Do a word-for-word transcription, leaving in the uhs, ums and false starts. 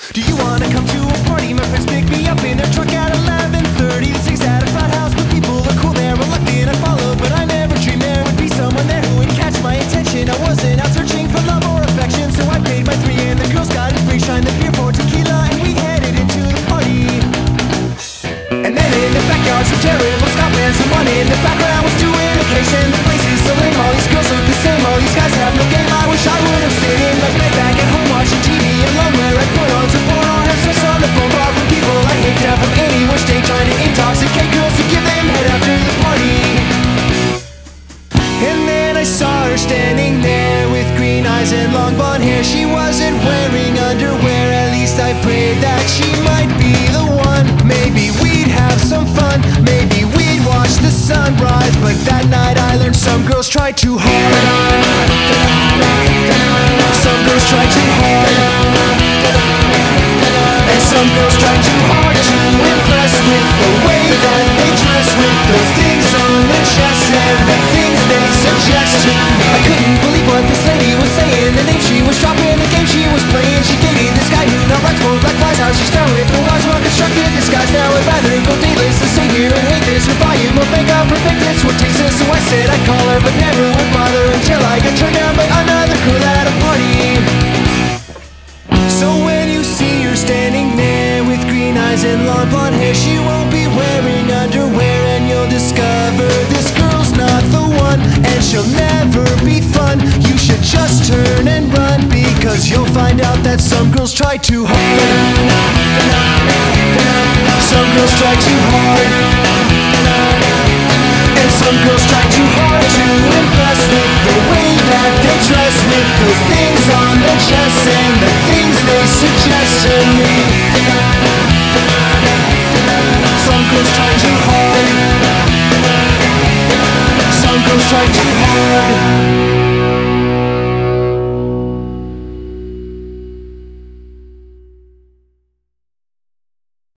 Do you wanna come to a party? My friends pick me up in their truck at eleven thirty. The six at a frat house, but people are cool there. Reluctant, I follow, but I never dreamed there would be someone there who would catch my attention. I wasn't out searching for love or affection, so I paid my three and the girls got it free. Shined the beer for tequila and we headed into the party. And then in the backyard, some terrible Scotland. Someone in the background was doing a case, and the place is so lame. All these girls look the same, all these guys have no game. I wish I would have stayed in my bed back at home watching T V alone, where I put on some porn or have sex on the phone. Far from people I hate down from anywhere, stay trying to intoxicate girls to give them head after the party. And then I saw her standing there with green eyes and long blonde hair. She wasn't wearing underwear, at least I prayed that she might be the one. Maybe we'd have some fun, maybe we'd watch the sunrise. But that night I learned some girls try too hard. Some girls try too hard, and some girls try too hard to impress with the way that they dress, with those things on their chest and the things they suggest to me. I couldn't believe what this lady was saying, the name she was dropping, the game she was playing. She dated this guy who now writes for black flies. How she's down with the wise, well constructed disguise. Now I'd rather go dateless than stay here and hate this. Her volume will make out perfect, it's what takes us. So I said I'd call her, but never would bother until I got turned down by another girl at a party. So when you see her standing there with green eyes and long blonde hair, she won't be wearing underwear, and you'll discover this girl's not the one, and she'll never be fun. You should just turn and run, because you'll find out that some girls try too hard. Some girls try too hard, and some girls try too hard to impress with the way that they dress, with those things on their chest and the things they suggest to me. Some girls try too hard, some girls try too hard.